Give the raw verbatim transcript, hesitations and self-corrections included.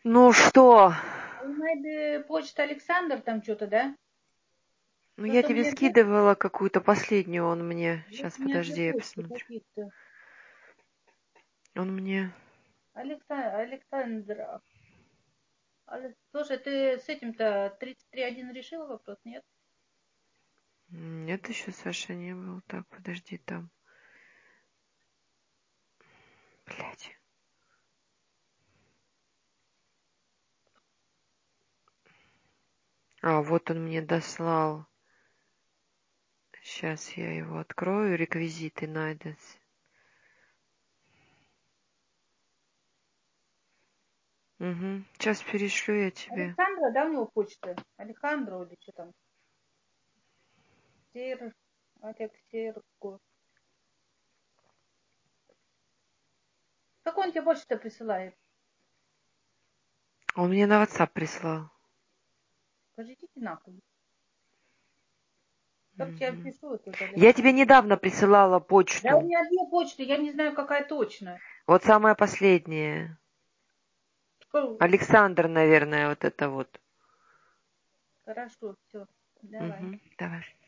Ну что? Maybe почта Александр там что-то, да? Ну я Просто у тебе меня две, скидывала какую-то последнюю, он мне. вот Сейчас, у меня две подожди, я почты посмотрю. каких-то. Он мне... Алекса- Александра. Але- Слушай, ты с этим-то тридцать три один решил вопрос, нет? Нет, еще Саша не был. Так, подожди, там. Блядь. А, вот он мне дослал. Сейчас я его открою. Реквизиты найдутся. Угу. Сейчас перешлю я тебе. Александра, да, у него почта? Александра или что там? Сер... Алексерко. Как он тебе почту присылает? Он мне на WhatsApp прислал. Скажите нахуй. Как я Мгм. пишу тут, Я тебе Александр? недавно присылала Да, у почту. меня две почты, я не знаю, какая точно. Вот самая последняя. Что- Александр, наверное, вот это вот. Хорошо, все, давай. Угу. Давай.